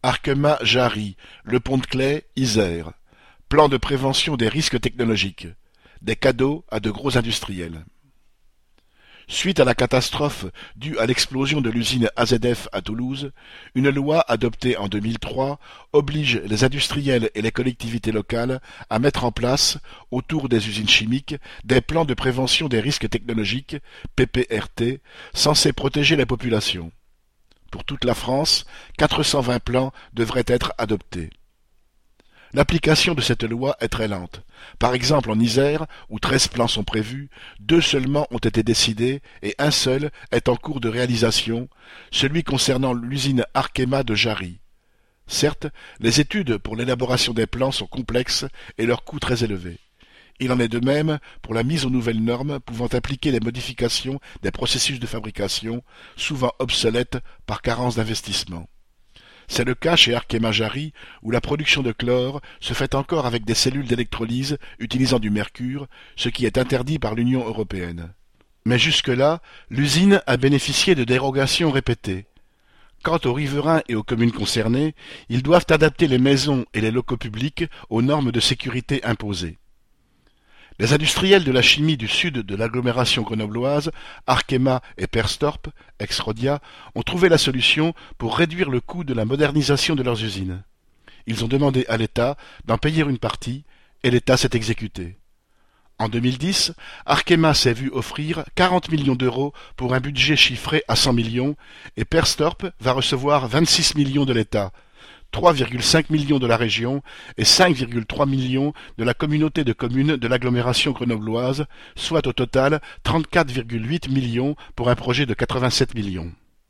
Arkema-Jarry, Le Pont-de-Claix, Isère. Plan de prévention des risques technologiques. Des cadeaux à de gros industriels. Suite à la catastrophe due à l'explosion de l'usine AZF à Toulouse, une loi adoptée en 2003 oblige les industriels et les collectivités locales à mettre en place, autour des usines chimiques, des plans de prévention des risques technologiques, PPRT, censés protéger les populations. Pour toute la France, 420 plans devraient être adoptés. L'application de cette loi est très lente. Par exemple en Isère, où 13 plans sont prévus, 2 seulement ont été décidés et un seul est en cours de réalisation, celui concernant l'usine Arkema de Jarry. Certes, les études pour l'élaboration des plans sont complexes et leur coût très élevé. Il en est de même pour la mise aux nouvelles normes pouvant impliquer les modifications des processus de fabrication, souvent obsolètes par carence d'investissement. C'est le cas chez Arkema-Jarry, où la production de chlore se fait encore avec des cellules d'électrolyse utilisant du mercure, ce qui est interdit par l'Union européenne. Mais jusque-là, l'usine a bénéficié de dérogations répétées. Quant aux riverains et aux communes concernées, ils doivent adapter les maisons et les locaux publics aux normes de sécurité imposées. Les industriels de la chimie du sud de l'agglomération grenobloise, Arkema et Perstorp, ex-Rhodia, ont trouvé la solution pour réduire le coût de la modernisation de leurs usines. Ils ont demandé à l'État d'en payer une partie, et l'État s'est exécuté. En 2010, Arkema s'est vu offrir 40 millions d'euros pour un budget chiffré à 100 millions, et Perstorp va recevoir 26 millions de l'État, 3,5 millions de la région et 5,3 millions de la communauté de communes de l'agglomération grenobloise, soit au total 34,8 millions pour un projet de 87 millions.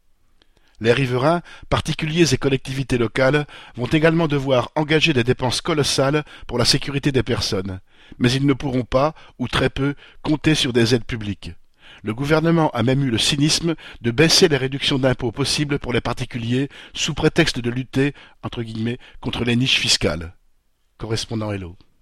Les riverains, particuliers et collectivités locales, vont également devoir engager des dépenses colossales pour la sécurité des personnes, mais ils ne pourront pas, ou très peu, compter sur des aides publiques. Le gouvernement a même eu le cynisme de baisser les réductions d'impôts possibles pour les particuliers sous prétexte de lutter, entre guillemets, contre les niches fiscales. Correspondant Hello.